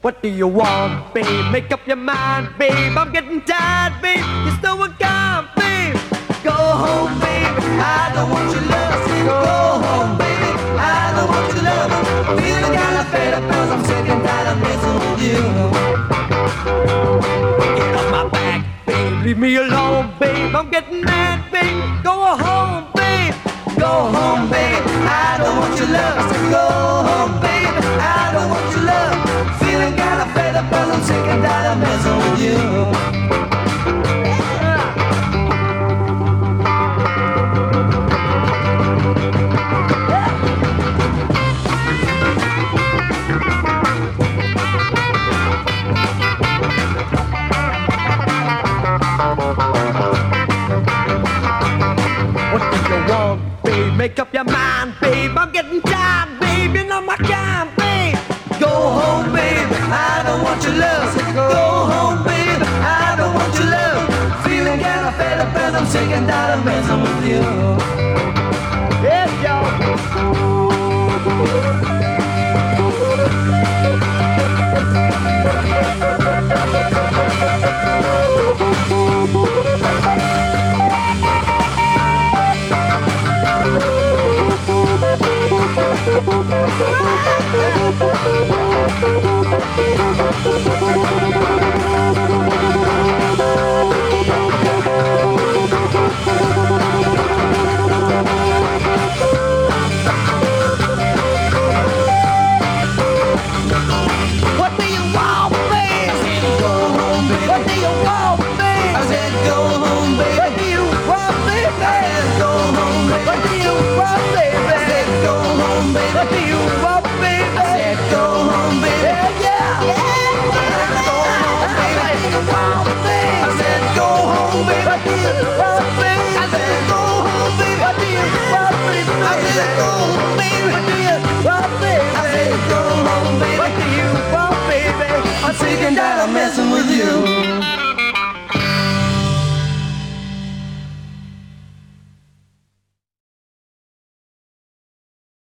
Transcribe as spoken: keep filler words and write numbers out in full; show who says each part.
Speaker 1: What do you want, babe? Make up your mind, babe. I'm getting tired, babe. You still a gone, babe. Go home, baby. I don't want your love. Go home, baby. I don't want your love. I'm feeling kinda fed up 'cause I'm sick and tired of messing with you. Get off my back, babe. Leave me alone, babe. I'm getting mad, babe. Go home, babe. Go home, babe. I don't want your love. I said go home, babe. I don't want your love. Feeling kinda fed up 'cause I'm sick and tired of messing with you. What do you want, babe? Make up your mind, babe. I'm getting tired, babe. You're not my kind, babe. Go home, babe. I don't want your love. Go home, babe. I don't want your love. Feeling kinda fed up 'cause I'm sick and tired of messing with you. Yes, y'all. What do you want, babe? I said go home, baby. What do you want, babe? I said go home, baby. What do you want, baby? I said go home, baby. What do you want, baby? I said go home, baby. What do you want, baby? I said go home, baby. Yeah, yeah, yeah. Go home, baby. What do you want, babe? I said go home, baby. What do you want, babe? I said go home, baby. What do you want, baby? I said go home, baby. What do you want, baby? I said go home, baby. What do you want, baby? I'm sick and tired of messing with you.